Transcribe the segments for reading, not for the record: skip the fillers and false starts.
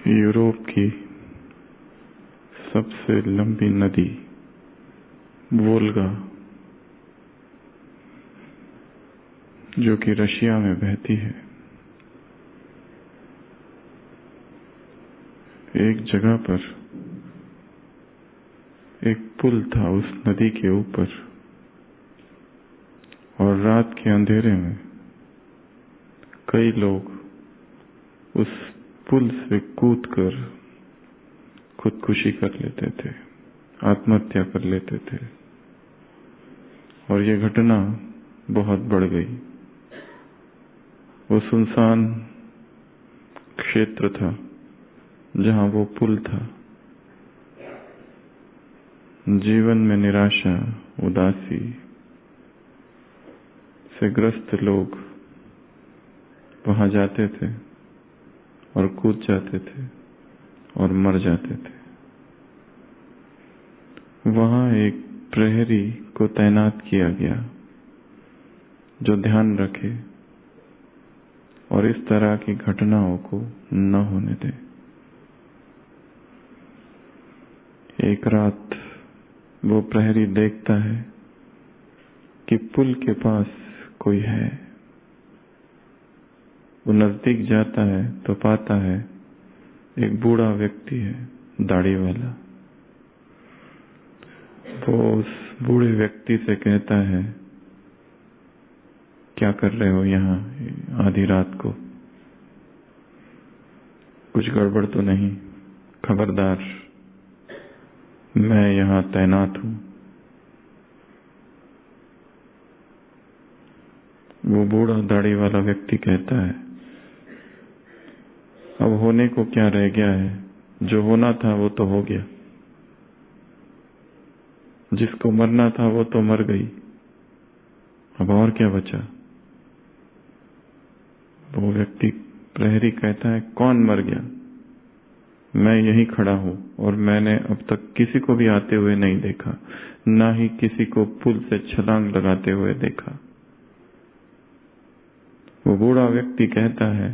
Europe की सबसे लंबी नदी वोल्गा, जो कि रशिया में बहती है, एक जगह पर एक पुल था उस नदी के ऊपर, और रात के अंधेरे में कई लोग उस पुल से कूदकर खुदकुशी कर लेते थे, आत्महत्या कर लेते थे। और ये घटना बहुत बढ़ गई। वो सुनसान क्षेत्र था जहां वो पुल था। जीवन में निराशा, उदासी से ग्रस्त लोग वहां जाते थे और कूद जाते थे और मर जाते थे। वहां एक प्रहरी को तैनात किया गया जो ध्यान रखे और इस तरह की घटनाओं को न होने दे। एक रात वो प्रहरी देखता है कि पुल के पास कोई है। वो नजदीक जाता है तो पाता है एक बूढ़ा व्यक्ति है, दाढ़ी वाला। वो उस बूढ़े व्यक्ति से कहता है, क्या कर रहे हो यहाँ आधी रात को? कुछ गड़बड़ तो नहीं? खबरदार, मैं यहाँ तैनात हूँ। वो बूढ़ा दाढ़ी वाला व्यक्ति कहता है, अब होने को क्या रह गया है? जो होना था वो तो हो गया। जिसको मरना था वो तो मर गई। अब और क्या बचा? वो व्यक्ति प्रहरी कहता है, कौन मर गया? मैं यहीं खड़ा हूं और मैंने अब तक किसी को भी आते हुए नहीं देखा, ना ही किसी को पुल से छलांग लगाते हुए देखा। वो बूढ़ा व्यक्ति कहता है,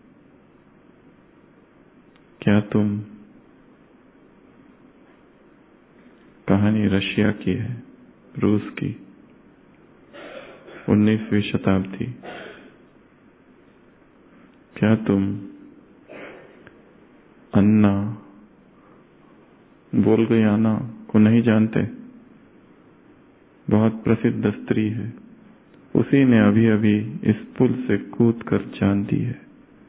क्या तुम? कहानी रशिया की है, रूस की, 19वीं शताब्दी। क्या तुम अन्ना वोल्गायाना को नहीं जानते? बहुत प्रसिद्ध स्त्री है। उसी ने अभी अभी इस पुल से कूदकर जान दी है।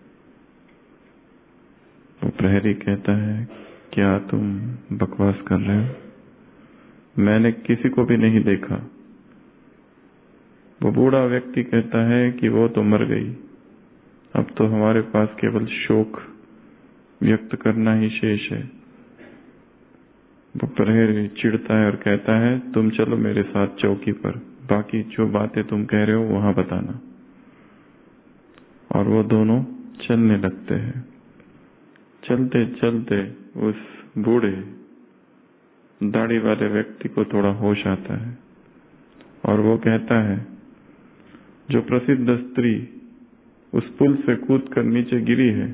वो प्रहरी कहता है, क्या तुम बकवास कर रहे हो? मैंने किसी को भी नहीं देखा। वो बूढ़ा व्यक्ति कहता है कि वो तो मर गई। अब तो हमारे पास केवल शोक व्यक्त करना ही शेष है। वो प्रहरी चिढ़ता है और कहता है, तुम चलो मेरे साथ चौकी पर, बाकी जो बातें तुम कह रहे हो वहां बताना। और वो दोनों चलने लगते हैं। चलते चलते उस बूढ़े दाढ़ी वाले व्यक्ति को थोड़ा होश आता है और वो कहता है, जो प्रसिद्ध स्त्री उस पुल से कूदकर नीचे गिरी है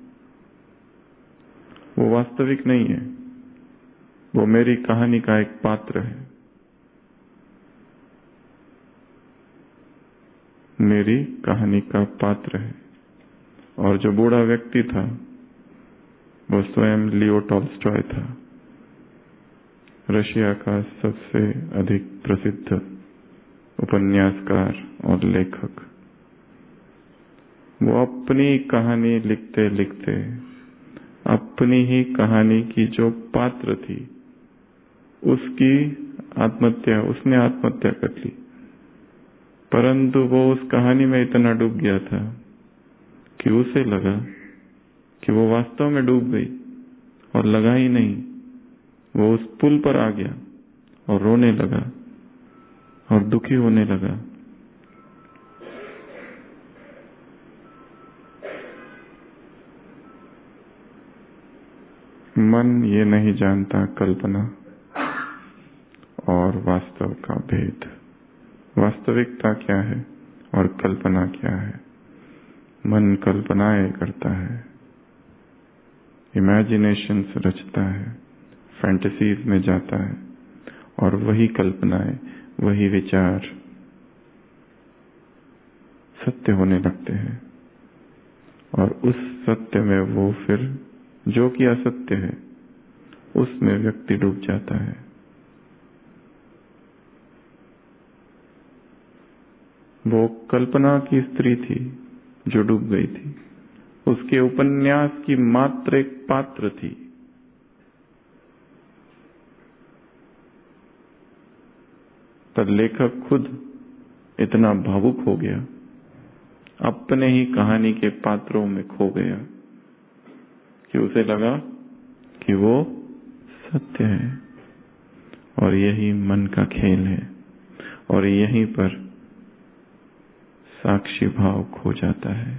वो वास्तविक नहीं है, वो मेरी कहानी का एक पात्र है। मेरी कहानी का पात्र है। और जो बूढ़ा व्यक्ति था वो स्वयं लियो टॉल्स्टॉय था, रशिया का सबसे अधिक प्रसिद्ध उपन्यासकार और लेखक। वो अपनी कहानी लिखते लिखते अपनी ही कहानी की जो पात्र थी उसने आत्महत्या कर ली। परंतु वो उस कहानी में इतना डूब गया था कि उसे लगा कि वो वास्तव में डूब गई, और लगा ही नहीं, वो उस पुल पर आ गया और रोने लगा और दुखी होने लगा। मन ये नहीं जानता कल्पना और वास्तव का भेद। वास्तविकता क्या है और कल्पना क्या है? मन कल्पनाएं करता है। इमेजिनेशंस रचता है, फैंटेसीज में जाता है और वही कल्पनाएं, वही विचार सत्य होने लगते हैं। और उस सत्य में वो फिर जो कि असत्य है उसमें व्यक्ति डूब जाता है। वो कल्पना की स्त्री थी जो डूब गई थी, उसके उपन्यास की मात्र एक पात्र थी। पर लेखक खुद इतना भावुक हो गया, अपने ही कहानी के पात्रों में खो गया कि उसे लगा कि वो सत्य है। और यही मन का खेल है और यहीं पर साक्षी भाव खो जाता है।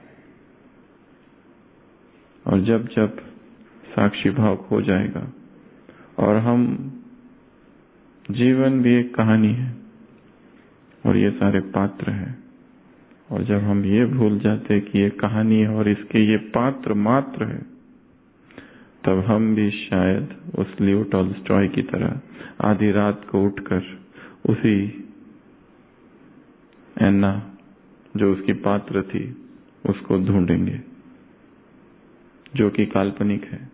और जब जब साक्षी भाव खो जाएगा और हम जीवन भी एक कहानी है और ये सारे पात्र हैं, और जब हम ये भूल जाते कि ये कहानी है और इसके ये पात्र मात्र है, तब हम भी शायद उस लियो टॉल्स्टॉय की तरह आधी रात को उठकर उसी एन्ना जो उसकी पात्र थी उसको ढूंढेंगे, जो कि काल्पनिक है।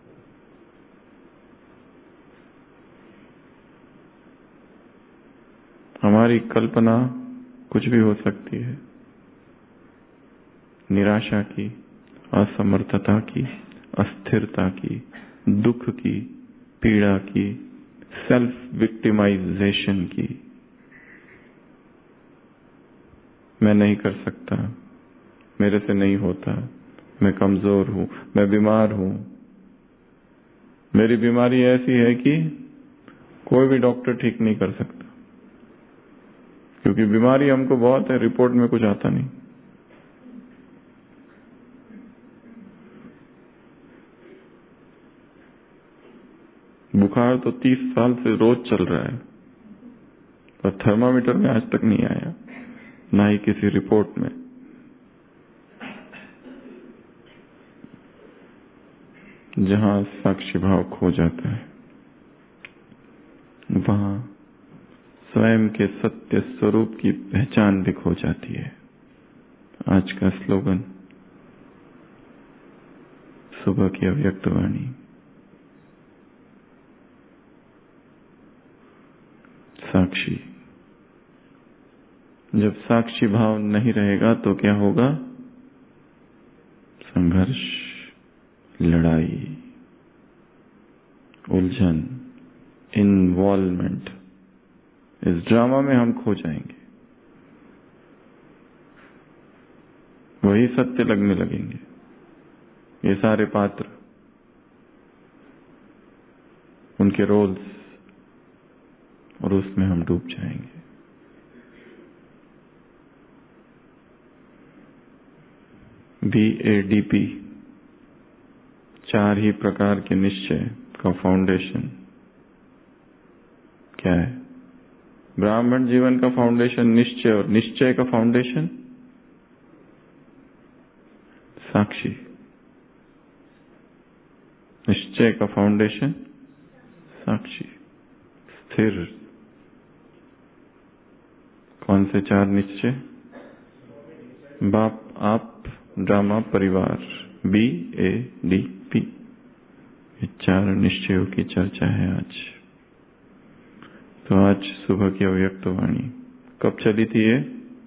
हमारी कल्पना कुछ भी हो सकती है, निराशा की, असमर्थता की, अस्थिरता की, दुख की, पीड़ा की, सेल्फ विक्टिमाइजेशन की। मैं नहीं कर सकता, मेरे से नहीं होता, मैं कमजोर हूं, मैं बीमार हूं, मेरी बीमारी ऐसी है कि कोई भी डॉक्टर ठीक नहीं कर सकता, क्योंकि बीमारी हमको बहुत है, रिपोर्ट में कुछ आता नहीं। बुखार तो 30 साल से रोज चल रहा है, पर थर्मामीटर में आज तक नहीं आया, ना ही किसी रिपोर्ट में। जहां साक्षी भाव खो जाता है वहां स्वयं के सत्य स्वरूप की पहचान भी खो जाती है। आज का स्लोगन सुबह की अव्यक्त वाणी। साक्षी। जब साक्षी भाव नहीं रहेगा तो क्या होगा? संघर्ष, लड़ाई, उलझन, इन्वॉल्वमेंट। इस ड्रामा में हम खो जाएंगे, वही सत्य लगने लगेंगे, ये सारे पात्र, उनके रोल्स, और उसमें हम डूब जाएंगे। BADP, 4 ही प्रकार के निश्चय का फाउंडेशन क्या है? ब्राह्मण जीवन का फाउंडेशन निश्चय, और निश्चय का फाउंडेशन साक्षी। निश्चय का फाउंडेशन साक्षी, स्थिर। कौन से 4 निश्चय? बाप, आप, ड्रामा, परिवार, BADP। ये 4 निश्चयों की चर्चा है आज। तो आज सुबह की अव्यक्त वाणी कब चली थी? ये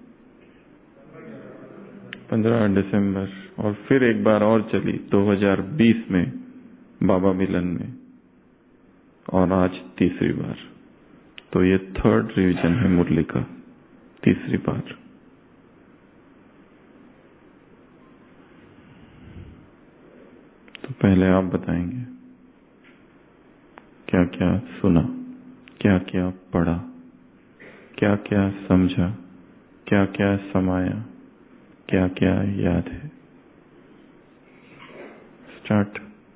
15 दिसंबर, और फिर एक बार और चली 2020 में बाबा मिलन में, और आज तीसरी बार। तो ये 3rd रिवीजन है मुरली का, तीसरी बार। तो पहले आप बताएंगे क्या क्या सुना, क्या क्या पढ़ा, क्या क्या समझा, क्या क्या समाया, क्या क्या याद है। स्टार्ट।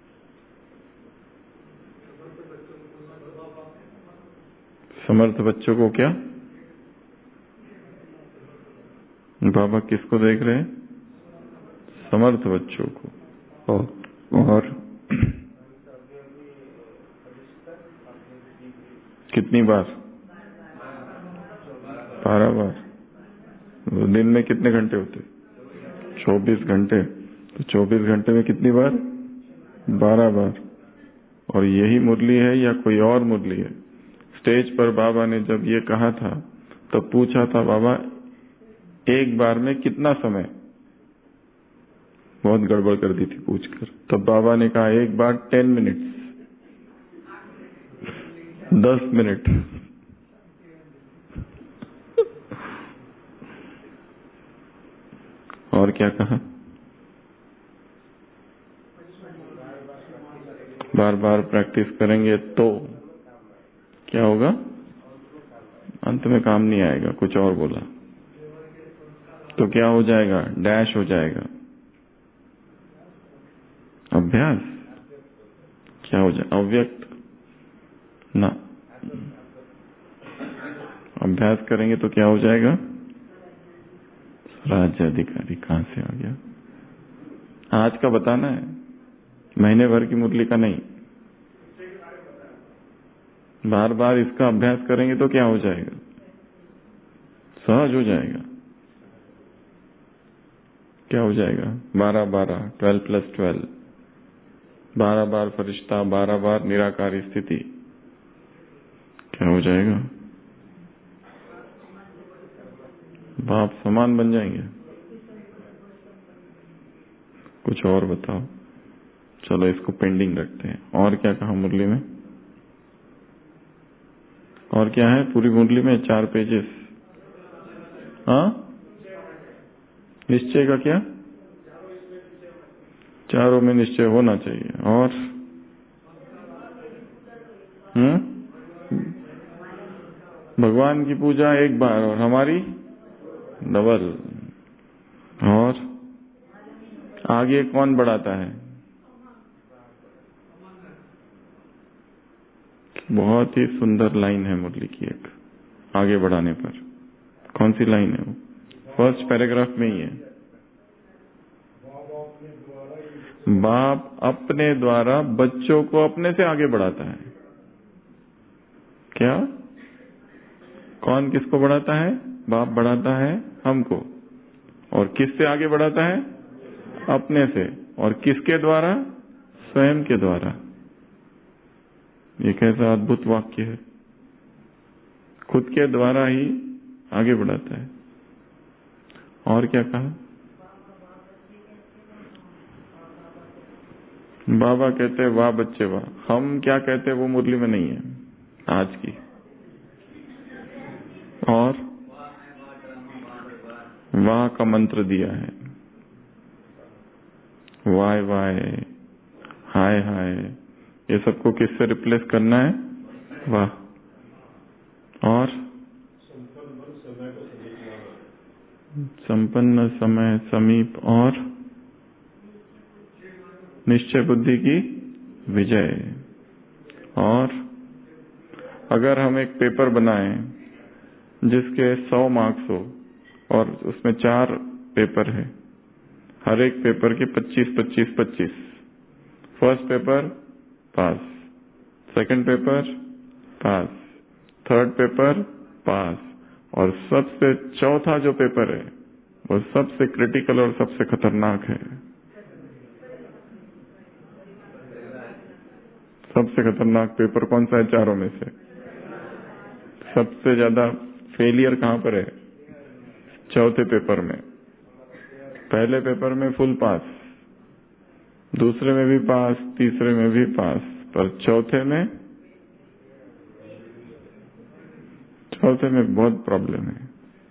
समर्थ बच्चों को क्या? बाबा किसको देख रहे हैं? समर्थ बच्चों को। और कितनी बार? 12 बार। तो दिन में कितने घंटे होते? 24 घंटे। तो 24 घंटे में कितनी बार? 12 बार। और यही मुरली है या कोई और मुरली है? स्टेज पर बाबा ने जब ये कहा था तब पूछा था, बाबा एक बार में कितना समय? बहुत गड़बड़ कर दी थी पूछकर। तब बाबा ने कहा एक बार 10 मिनट्स, 10 मिनट। और क्या कहा? बार बार प्रैक्टिस करेंगे तो क्या होगा? अंत में काम नहीं आएगा। कुछ और बोला तो क्या हो जाएगा? डैश हो जाएगा। अभ्यास क्या हो जाए? अव्यक्त ना। अभ्यास करेंगे तो क्या हो जाएगा? राज्य अधिकारी। कहां से आ गया? आज का बताना है, महीने भर की मुरली का नहीं। बार बार इसका अभ्यास करेंगे तो क्या हो जाएगा? सहज हो जाएगा। क्या हो जाएगा? 12 12, 12 + 12, 12 बार फरिश्ता, 12 बार निराकारी स्थिति। क्या हो जाएगा? बाप समान बन जाएंगे। कुछ और बताओ। चलो इसको पेंडिंग रखते हैं। और क्या कहा मुरली में? और क्या है पूरी मुरली में? 4 पेजेस। हाँ, निश्चय का क्या? चारों में निश्चय होना चाहिए। और भगवान की पूजा एक बार और हमारी डबल। और आगे कौन बढ़ाता है? बहुत ही सुंदर लाइन है मुरली की एक, आगे बढ़ाने पर। कौन सी लाइन है वो? फर्स्ट पैराग्राफ में ही है। बाप अपने द्वारा बच्चों को अपने से आगे बढ़ाता है। क्या? कौन किसको बढ़ाता है? बाप बढ़ाता है हमको। और किससे आगे बढ़ाता है? अपने से। और किसके द्वारा? स्वयं के द्वारा। ये कैसा अद्भुत वाक्य है। खुद के द्वारा ही आगे बढ़ाता है। और क्या कहा? बाबा कहते वाह बच्चे वाह। हम क्या कहते वो मुरली में नहीं है आज की। और वाह का मंत्र दिया है। वाय वाय, हाय हाय, ये सबको किससे रिप्लेस करना है? वाह। और संपन्न समय समीप और निश्चय बुद्धि की विजय। और अगर हम एक पेपर बनाएं जिसके 100 मार्क्स हो और उसमें 4 पेपर है, हर एक पेपर के 25 25 25। First paper pass, second paper pass, third paper pass, और सबसे चौथा जो पेपर है वो सबसे क्रिटिकल और सबसे खतरनाक है। सबसे खतरनाक पेपर कौन सा है चारों में से? सबसे ज्यादा फेलियर कहां पर है? चौथे पेपर में। पहले पेपर में फुल पास, दूसरे में भी पास, तीसरे में भी पास, पर चौथे में बहुत प्रॉब्लम है।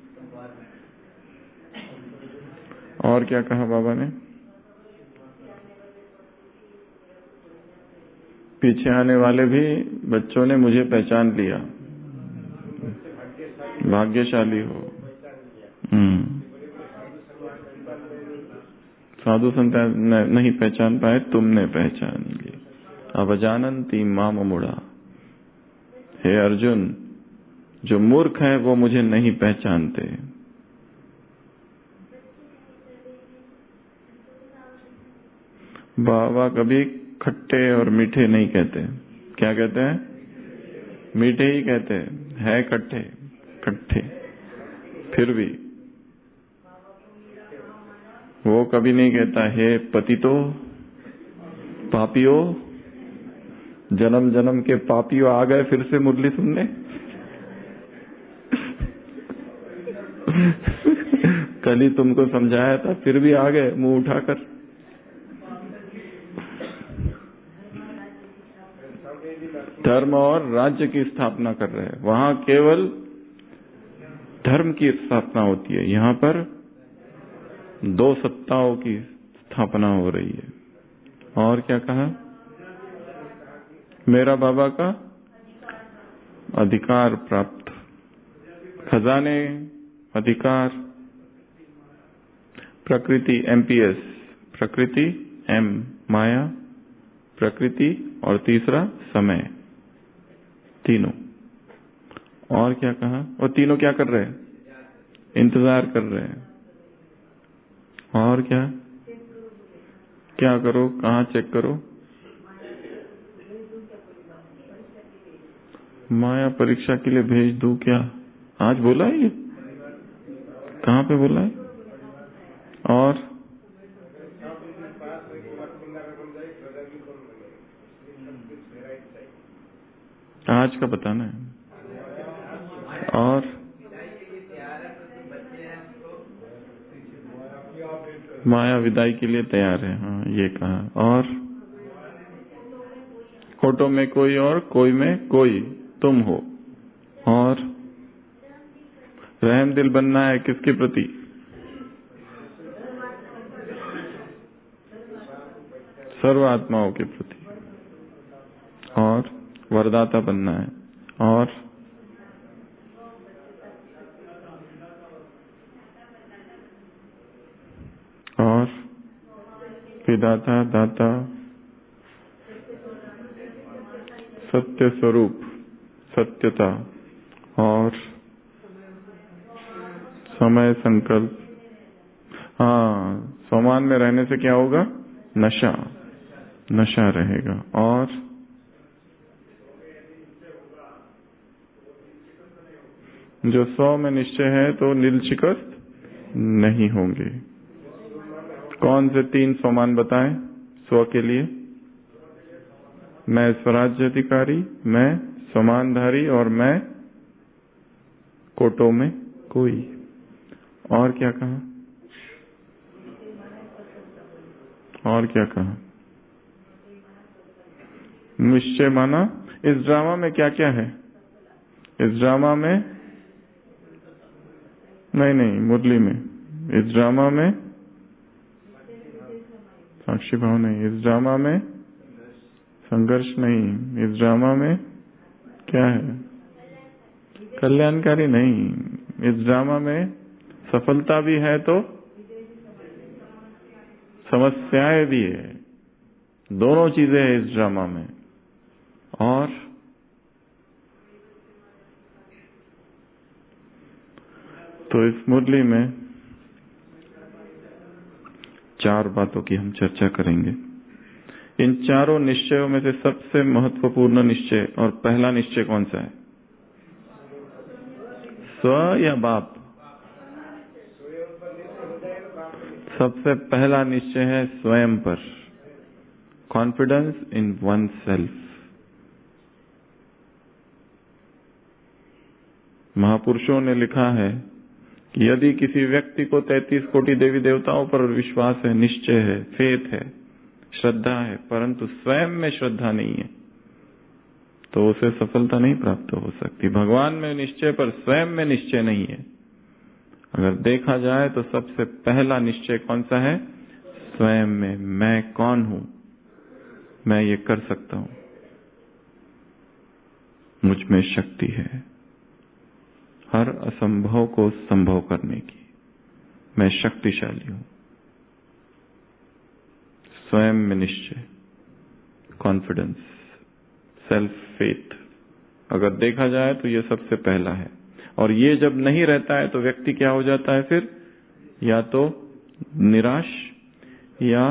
और क्या कहा बाबा ने? पीछे आने वाले भी बच्चों ने मुझे पहचान लिया। भाग्यशाली हो। साधु संत नहीं पहचान पाए, तुमने पहचान ली। अवजानन्ति माम मुड़ा। हे अर्जुन, जो मूर्ख है वो मुझे नहीं पहचानते। बाबा कभी खट्टे और मीठे नहीं कहते। क्या कहते हैं? मीठे ही कहते है कट्ठे कट्ठे, फिर भी वो कभी नहीं कहता हे पतितो पापियों, जन्म जन्म के पापियों आ गए फिर से मुरली सुनने। कल ही तुमको समझाया था फिर भी आ गए मुंह उठाकर। धर्म और राज्य की स्थापना कर रहे हैं, वहां केवल धर्म की स्थापना होती है, यहाँ पर दो सत्ताओं की स्थापना हो रही है। और क्या कहा? मेरा बाबा का अधिकार प्राप्त, खजाने, अधिकार, प्रकृति एमपीएस, प्रकृति एम माया, प्रकृति और तीसरा समय, तीनों। और क्या कहा? वो तीनों क्या कर रहे हैं? इंतजार कर रहे हैं। और क्या क्या करो? कहाँ चेक करो? माया परीक्षा के लिए भेज दूं क्या? आज बोला है ये? कहाँ पे बोला है? और आज का बताना है। और माया विदाई के लिए तैयार है, हाँ ये कहा। और फोटो में कोई और कोई में कोई तुम हो। और रहम दिल बनना है किसके प्रति? सर्व आत्माओं के प्रति। और वरदाता बनना है। और विदाता, दाता, सत्य स्वरूप, सत्यता और समय संकल्प। हाँ, समान में रहने से क्या होगा? नशा, नशा रहेगा। और जो 100 में निश्चय है तो नीलचिकस्त नहीं होंगे। कौन से 3 सोमान बताएं 100 के लिए? मैं स्वराज्य अधिकारी, मैं समानधारी और मैं कोटों में कोई। और क्या कहा? और क्या कहा? निश्चय माना। इस ड्रामा में क्या क्या है? इस ड्रामा में नहीं, मुरली में। इस ड्रामा में साक्षी भाव नहीं, इस ड्रामा में संघर्ष नहीं, इस ड्रामा में क्या है? कल्याणकारी नहीं। इस ड्रामा में सफलता भी है तो समस्याएं भी है, दोनों चीजें हैं इस ड्रामा में। और तो इस मुरली में 4 बातों की हम चर्चा करेंगे। इन चारों निश्चयों में से सबसे महत्वपूर्ण निश्चय और पहला निश्चय कौन सा है? स्व या बाप? सबसे पहला निश्चय है स्वयं पर, कॉन्फिडेंस इन वन सेल्फ। महापुरुषों ने लिखा है कि यदि किसी व्यक्ति को 33 कोटि देवी देवताओं पर विश्वास है, निश्चय है, फेथ है, श्रद्धा है, परंतु स्वयं में श्रद्धा नहीं है, तो उसे सफलता नहीं प्राप्त हो सकती। भगवान में निश्चय पर स्वयं में निश्चय नहीं है। अगर देखा जाए तो सबसे पहला निश्चय कौन सा है? स्वयं में। मैं कौन हूं? मैं ये कर सकता हूं, मुझ में शक्ति है हर असंभव को संभव करने की, मैं शक्तिशाली हूं। स्वयं में निश्चय, कॉन्फिडेंस, सेल्फ फेथ। अगर देखा जाए तो ये सबसे पहला है। और ये जब नहीं रहता है तो व्यक्ति क्या हो जाता है फिर? या तो निराश या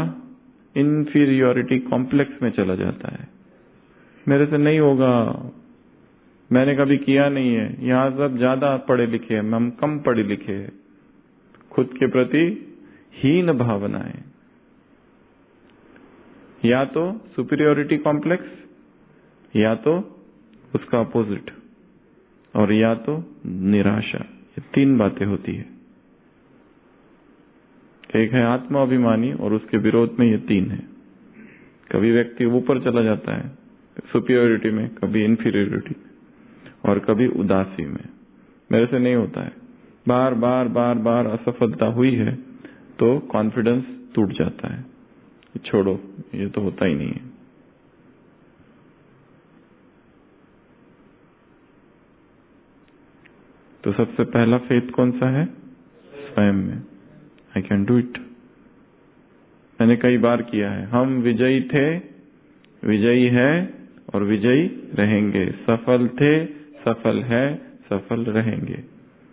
इंफीरियोरिटी कॉम्प्लेक्स में चला जाता है। मेरे से नहीं होगा, मैंने कभी किया नहीं है, यहाँ सब ज्यादा पढ़े लिखे हैं, हम कम पढ़े लिखे हैं। खुद के प्रति हीन भावनाएं, या तो सुपीरियोरिटी कॉम्प्लेक्स या तो उसका अपोजिट, और या तो निराशा। ये तीन बातें होती है। एक है आत्माभिमानी और उसके विरोध में ये तीन है। कभी व्यक्ति ऊपर चला जाता है सुपीरियोरिटी में, कभी इंफीरियोरिटी और कभी उदासी में। मेरे से नहीं होता है, बार बार बार बार असफलता हुई है तो कॉन्फिडेंस टूट जाता है, छोड़ो ये तो होता ही नहीं है। तो सबसे पहला फेथ कौन सा है? स्वयं में। I can do it. मैंने कई बार किया है। हम विजयी थे, विजयी है और विजयी रहेंगे। सफल थे, सफल है, सफल रहेंगे।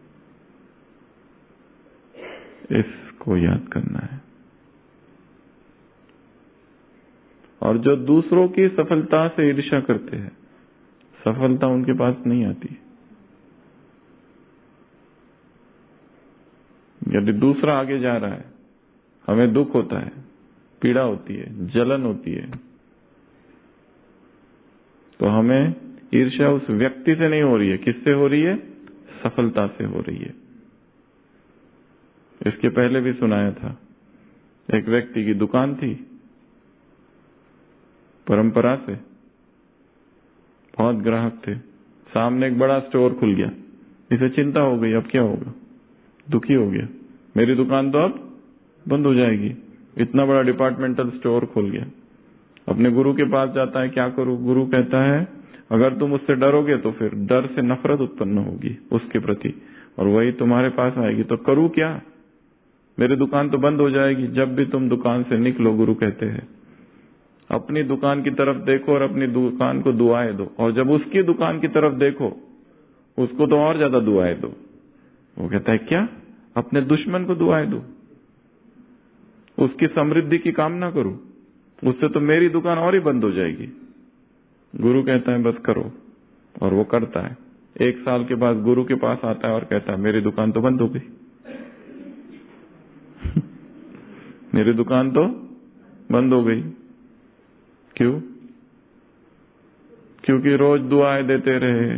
इसको याद करना है। और जो दूसरों की सफलता से ईर्ष्या करते हैं, सफलता उनके पास नहीं आती। यदि दूसरा आगे जा रहा है, हमें दुख होता है, पीड़ा होती है, जलन होती है, तो हमें ईर्ष्या उस व्यक्ति से नहीं हो रही है। किससे हो रही है? सफलता से हो रही है। इसके पहले भी सुनाया था। एक व्यक्ति की दुकान थी, परंपरा से बहुत ग्राहक थे। सामने एक बड़ा स्टोर खुल गया। इसे चिंता हो गई, अब क्या होगा? दुखी हो गया, मेरी दुकान तो अब बंद हो जाएगी। इतना बड़ा डिपार्टमेंटल स्टोर खुल गया। अपने गुरु के पास जाता है, क्या करूं? गुरु कहता है, अगर तुम उससे डरोगे तो फिर डर से नफरत उत्पन्न होगी उसके प्रति, और वही तुम्हारे पास आएगी। तो करूं क्या? मेरी दुकान तो बंद हो जाएगी। जब भी तुम दुकान से निकलो, गुरु कहते हैं, अपनी दुकान की तरफ देखो और अपनी दुकान को दुआएं दो, और जब उसकी दुकान की तरफ देखो, उसको तो और ज्यादा दुआएं दो। वो कहता है, क्या? अपने दुश्मन को दुआएं दो, उसकी समृद्धि की कामना करो, उससे तो मेरी दुकान और ही बंद हो जाएगी। गुरु कहता है, बस करो, और वो करता है। 1 साल के बाद गुरु के पास आता है और कहता है, मेरी दुकान तो बंद हो गई। मेरी दुकान तो बंद हो गई। क्यों? क्योंकि रोज दुआएं देते रहे,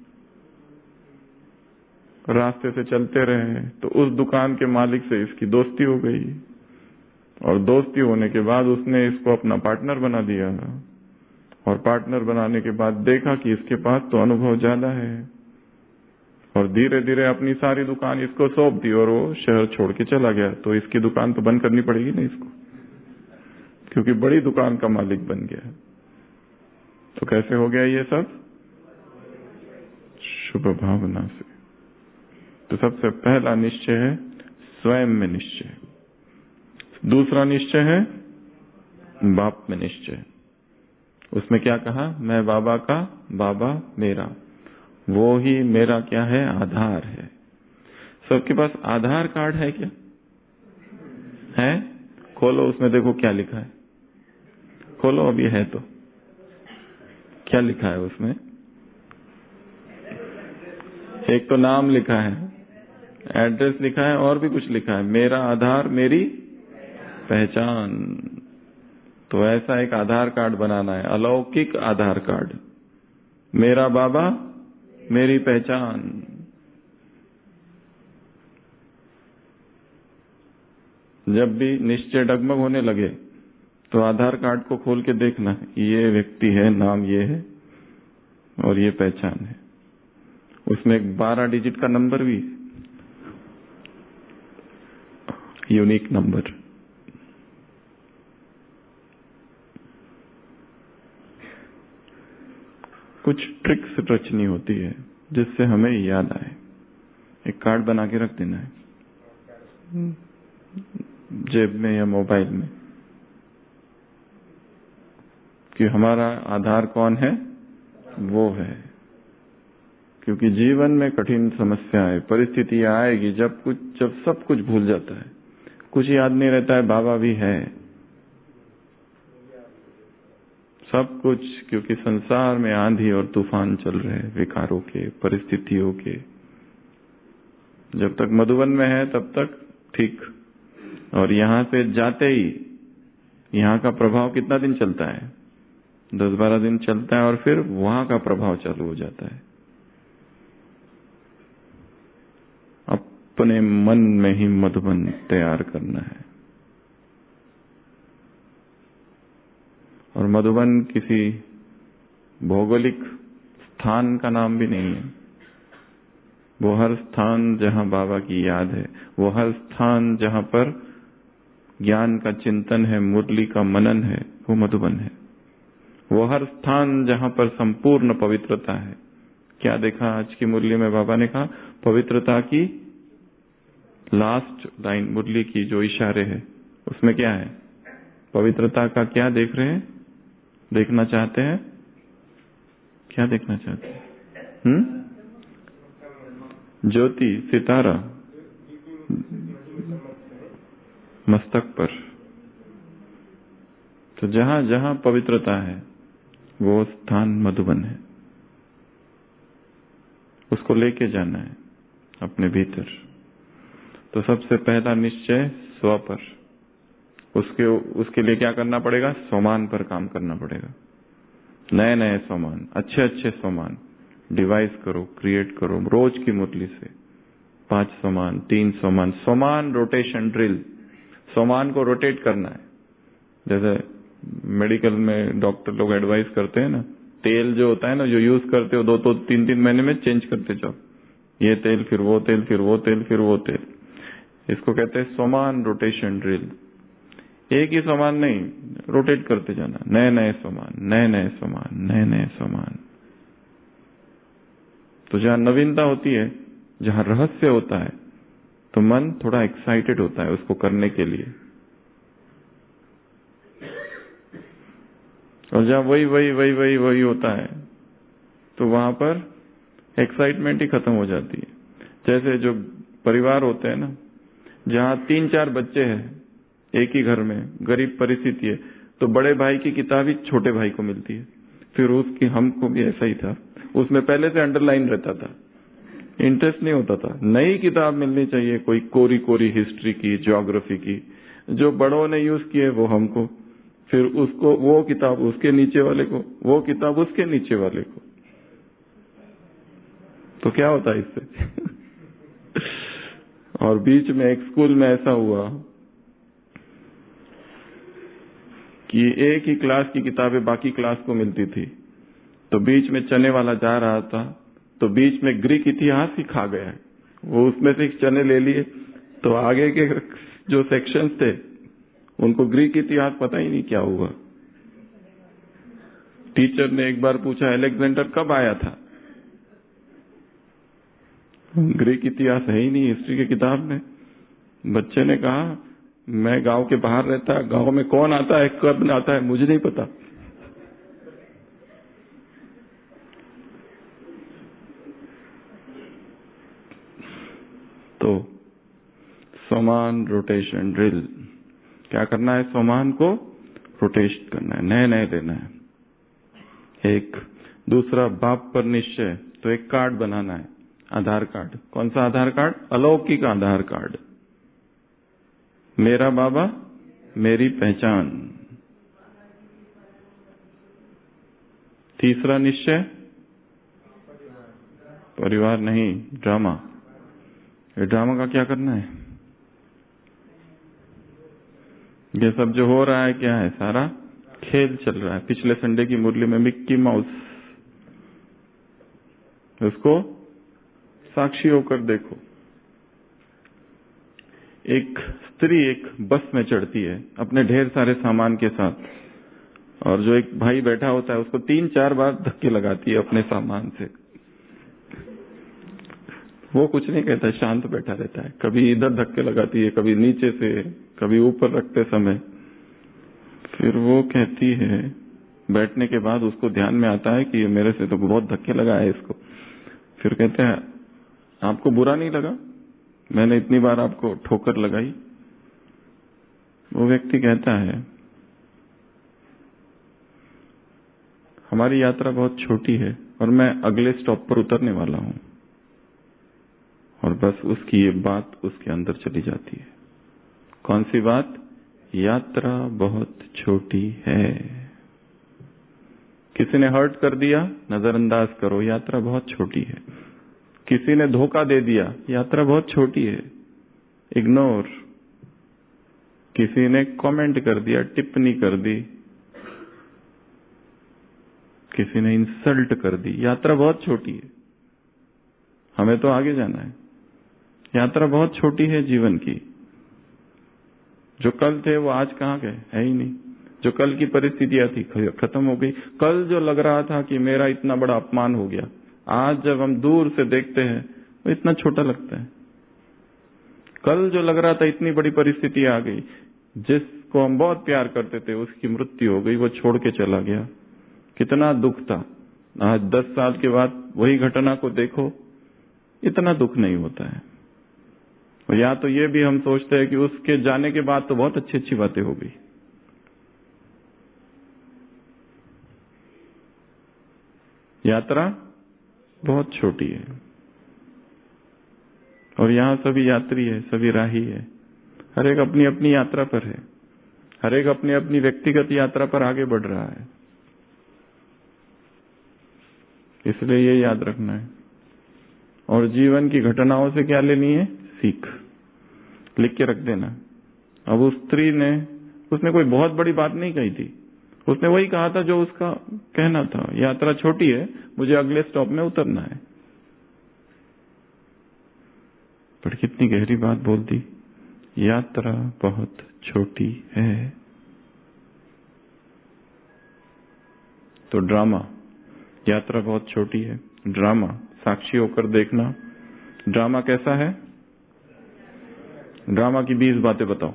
रास्ते से चलते रहे, तो उस दुकान के मालिक से इसकी दोस्ती हो गई, और दोस्ती होने के बाद उसने इसको अपना पार्टनर बना दिया, और पार्टनर बनाने के बाद देखा कि इसके पास तो अनुभव ज्यादा है, और धीरे धीरे अपनी सारी दुकान इसको सौंप दी और वो शहर छोड़ के चला गया। तो इसकी दुकान तो बंद करनी पड़ेगी ना इसको, क्योंकि बड़ी दुकान का मालिक बन गया। तो कैसे हो गया ये सब? शुभ भावना से। तो सबसे पहला निश्चय है स्वयं में निश्चय। दूसरा निश्चय है बाप में निश्चय। उसमें क्या कहा? मैं बाबा का, बाबा मेरा। वो ही मेरा क्या है? आधार है। सबके पास आधार कार्ड है क्या? है? खोलो, उसमें देखो क्या लिखा है। खोलो, अब ये है तो क्या लिखा है उसमें? एक तो नाम लिखा है, एड्रेस लिखा है, और भी कुछ लिखा है। मेरा आधार, मेरी पहचान। तो ऐसा एक आधार कार्ड बनाना है, अलौकिक आधार कार्ड। मेरा बाबा, मेरी पहचान। जब भी निश्चय डगमग होने लगे तो आधार कार्ड को खोल के देखना, ये व्यक्ति है, नाम ये है और ये पहचान है। उसमें एक 12 डिजिट का नंबर भी, यूनिक नंबर। कुछ ट्रिक्स रचनी होती है जिससे हमें याद आए। एक कार्ड बना के रख देना है जेब में या मोबाइल में, कि हमारा आधार कौन है? वो है। क्योंकि जीवन में कठिन समस्याएं, परिस्थितियां आएगी जब सब कुछ भूल जाता है, कुछ याद नहीं रहता है, बाबा भी है, सब कुछ, क्योंकि संसार में आंधी और तूफान चल रहे हैं विकारों के, परिस्थितियों के। जब तक मधुबन में है तब तक ठीक, और यहां से जाते ही यहाँ का प्रभाव कितना दिन चलता है? 10-12 दिन चलता है, और फिर वहां का प्रभाव चालू हो जाता है। अपने मन में ही मधुबन तैयार करना है। और मधुबन किसी भौगोलिक स्थान का नाम भी नहीं है। वो हर स्थान जहां बाबा की याद है, वो हर स्थान जहां पर ज्ञान का चिंतन है, मुरली का मनन है, वो मधुबन है। वो हर स्थान जहां पर संपूर्ण पवित्रता है। क्या देखा आज की मुरली में? बाबा ने कहा पवित्रता की लास्ट लाइन मुरली की जो इशारे है उसमें क्या है? पवित्रता का क्या देख रहे हैं, देखना चाहते हैं? क्या देखना चाहते हैं? ज्योति, सितारा मस्तक पर। तो जहां जहां पवित्रता है वो स्थान मधुबन है। उसको लेके जाना है अपने भीतर। तो सबसे पहला निश्चय स्व पर। उसके लिए क्या करना पड़ेगा? सोमान पर काम करना पड़ेगा। नए नए सोमान, अच्छे अच्छे सोमान डिवाइस करो, क्रिएट करो रोज की मुरली से। 5 सोमान, 3 सोमान, सोमान रोटेशन ड्रिल। सोमान को रोटेट करना है। जैसे मेडिकल में डॉक्टर लोग एडवाइस करते हैं ना, तेल जो होता है ना, जो यूज करते हो 2 3 महीने में चेंज करते जाओ। ये तेल, फिर वो तेल, फिर वो तेल, फिर वो तेल। इसको कहते हैं सोमान रोटेशन ड्रिल। एक ही सोमान नहीं, रोटेट करते जाना। नए नए सोमान, नए नए सोमान, नए नए सोमान। तो जहां नवीनता होती है, जहां रहस्य होता है, तो मन थोड़ा एक्साइटेड होता है उसको करने के लिए। और जहां वही वही वही वही वही होता है, तो वहां पर एक्साइटमेंट ही खत्म हो जाती है। जैसे जो परिवार होते हैं ना, जहां 3-4 बच्चे हैं एक ही घर में, गरीब परिस्थिति है, तो बड़े भाई की किताब ही छोटे भाई को मिलती है। फिर उसकी, हमको भी ऐसा ही था, उसमें पहले से अंडरलाइन रहता था, इंटरेस्ट नहीं होता था। नई किताब मिलनी चाहिए, कोई कोरी कोरी हिस्ट्री की, ज्योग्राफी की, जो बड़ों ने यूज की है वो हमको, फिर उसको वो किताब उसके नीचे वाले को, वो किताब उसके नीचे वाले को। तो क्या होता है इससे? और बीच में एक स्कूल में ऐसा हुआ कि एक ही क्लास की किताबें बाकी क्लास को मिलती थी। तो बीच में चने वाला जा रहा था, तो बीच में ग्रीक इतिहास ही खा गया। वो उसमें से चने ले लिए, तो आगे के जो सेक्शंस थे उनको ग्रीक इतिहास पता ही नहीं क्या हुआ। टीचर ने एक बार पूछा, अलेक्जेंडर कब आया था? ग्रीक इतिहास है ही नहीं हिस्ट्री की किताब में। बच्चे ने कहा, मैं गांव के बाहर रहता, गांव में कौन आता है, कब आता है, मुझे नहीं पता। तो सोमान रोटेशन ड्रिल, क्या करना है? सोमान को रोटेट करना है, नए नए लेना है। एक दूसरा, बाप पर निश्चय। तो एक कार्ड बनाना है, आधार कार्ड। कौन सा आधार कार्ड? अलौकिक आधार कार्ड। मेरा बाबा मेरी पहचान। तीसरा निश्चय, परिवार नहीं, ड्रामा। ये ड्रामा का क्या करना है? ये सब जो हो रहा है क्या है? सारा खेल चल रहा है। पिछले संडे की मुरली में मिक्की माउस, उसको साक्षी होकर देखो। एक स्त्री एक बस में चढ़ती है अपने ढेर सारे सामान के साथ, और जो एक भाई बैठा होता है उसको 3-4 बार धक्के लगाती है अपने सामान से। वो कुछ नहीं कहता, शांत बैठा रहता है। कभी इधर धक्के लगाती है, कभी नीचे से, कभी ऊपर रखते समय। फिर वो कहती है, बैठने के बाद उसको ध्यान में आता है कि ये मेरे से तो बहुत धक्के लगाए इसको। फिर कहते हैं, आपको बुरा नहीं लगा मैंने इतनी बार आपको ठोकर लगाई? वो व्यक्ति कहता है, हमारी यात्रा बहुत छोटी है और मैं अगले स्टॉप पर उतरने वाला हूं, और बस उसकी ये बात उसके अंदर चली जाती है। कौन सी बात? यात्रा बहुत छोटी है। किसी ने हर्ट कर दिया, नजरअंदाज करो, यात्रा बहुत छोटी है। किसी ने धोखा दे दिया, यात्रा बहुत छोटी है, इग्नोर। किसी ने कमेंट कर दिया, टिप्पणी कर दी, किसी ने इंसल्ट कर दी, यात्रा बहुत छोटी है। हमें तो आगे जाना है। यात्रा बहुत छोटी है जीवन की। जो कल थे वो आज कहाँ गए? है ही नहीं। जो कल की परिस्थितियां थी खत्म हो गई। कल जो लग रहा था कि मेरा इतना बड़ा अपमान हो गया, आज जब हम दूर से देखते हैं वो इतना छोटा लगता है। कल जो लग रहा था इतनी बड़ी परिस्थिति आ गई, जिसको हम बहुत प्यार करते थे उसकी मृत्यु हो गई, वो छोड़ के चला गया, कितना दुख था। आज 10 साल के बाद वही घटना को देखो, इतना दुख नहीं होता है। और या तो ये भी हम सोचते हैं कि उसके जाने के बाद तो बहुत अच्छी अच्छी बातें हो गई। यात्रा बहुत छोटी है और यहाँ सभी यात्री है, सभी राही है। हर एक अपनी अपनी यात्रा पर है, हर एक अपनी अपनी व्यक्तिगत यात्रा पर आगे बढ़ रहा है। इसलिए ये याद रखना है। और जीवन की घटनाओं से क्या लेनी है? सीख। लिख के रख देना। अब उस स्त्री ने, उसने कोई बहुत बड़ी बात नहीं कही थी, उसने वही कहा था जो उसका कहना था। यात्रा छोटी है, मुझे अगले स्टॉप में उतरना है। पर कितनी गहरी बात बोल दी। यात्रा बहुत छोटी है। तो ड्रामा, यात्रा बहुत छोटी है। ड्रामा, साक्षी होकर देखना। ड्रामा कैसा है? ड्रामा की 20 बातें बताओ।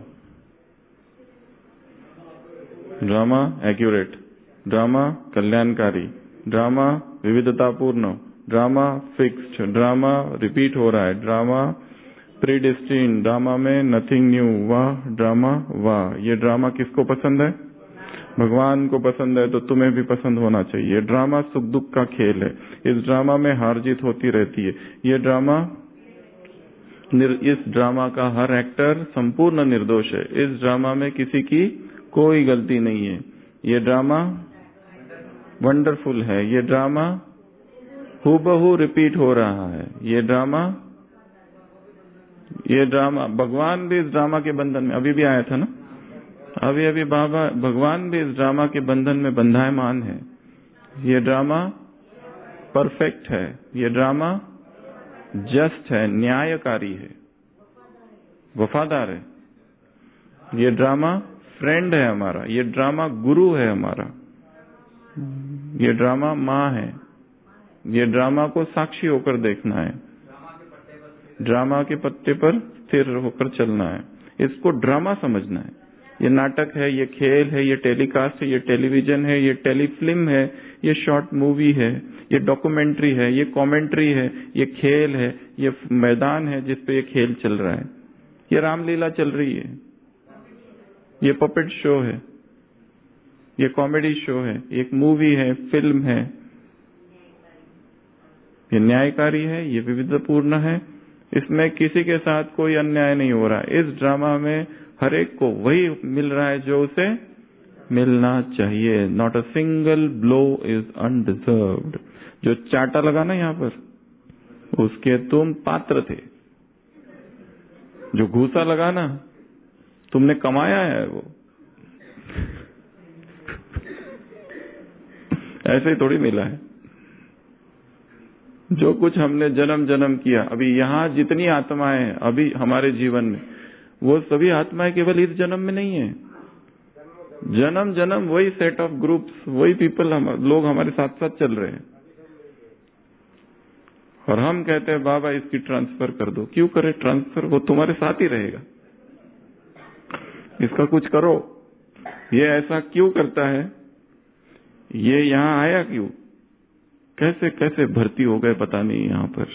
ड्रामा एक्यूरेट, ड्रामा कल्याणकारी, ड्रामा विविधतापूर्ण, ड्रामा फिक्स्ड, ड्रामा रिपीट हो रहा है, ड्रामा प्रीडेस्टिन, ड्रामा में नथिंग न्यू। वाह ड्रामा वाह। ये ड्रामा किसको पसंद है? भगवान को पसंद है तो तुम्हें भी पसंद होना चाहिए। ड्रामा सुख दुख का खेल है। इस ड्रामा में हार जीत होती रहती है। ये ड्रामा, इस ड्रामा का हर एक्टर संपूर्ण निर्दोष है। इस ड्रामा में किसी की कोई गलती नहीं है। ये ड्रामा वंडरफुल है। ये ड्रामा हूबहू रिपीट हो रहा है। ये ड्रामा भगवान भी इस ड्रामा के बंधन में, अभी भी आया था ना, अभी बाबा, भगवान भी इस ड्रामा के बंधन में बंधायमान है। ये ड्रामा परफेक्ट है। ये ड्रामा जस्ट है, न्यायकारी है, वफादार है। ये ड्रामा फ्रेंड है हमारा। ये ड्रामा गुरु है हमारा। ये ड्रामा माँ है। ये ड्रामा को साक्षी होकर देखना है। ड्रामा के पत्ते पर स्थिर होकर चलना है। इसको ड्रामा समझना है। ये नाटक है, ये खेल है, ये टेलीकास्ट है, ये टेलीविजन है, ये टेलीफिल्म है, ये शॉर्ट मूवी है, ये डॉक्यूमेंट्री है, ये कमेंट्री है, ये खेल है, ये मैदान है जिस पे ये खेल चल रहा है। ये रामलीला चल रही है, ये पपेट शो है, ये कॉमेडी शो है, एक मूवी है, फिल्म है। ये न्यायकारी है, ये विविधतापूर्ण है। इसमें किसी के साथ कोई अन्याय नहीं हो रहा। इस ड्रामा में हर एक को वही मिल रहा है जो उसे मिलना चाहिए। Not a single blow is undeserved. जो चाटा लगा ना यहाँ पर, उसके तुम पात्र थे। जो घूसा लगा ना, तुमने कमाया है वो। ऐसे ही थोड़ी मिला है। जो कुछ हमने जन्म जन्म किया, अभी यहाँ जितनी आत्माएं हैं अभी हमारे जीवन में, वो सभी आत्माएं केवल इस जन्म में नहीं है। जन्म जन्म वही सेट ऑफ ग्रुप्स, वही पीपल, लोग हमारे साथ साथ चल रहे हैं। और हम कहते हैं बाबा इसकी ट्रांसफर कर दो। क्यों करे ट्रांसफर? वो तुम्हारे साथ ही रहेगा। इसका कुछ करो। ये ऐसा क्यों करता है? ये यहाँ आया क्यों? कैसे कैसे भर्ती हो गए पता नहीं यहाँ पर।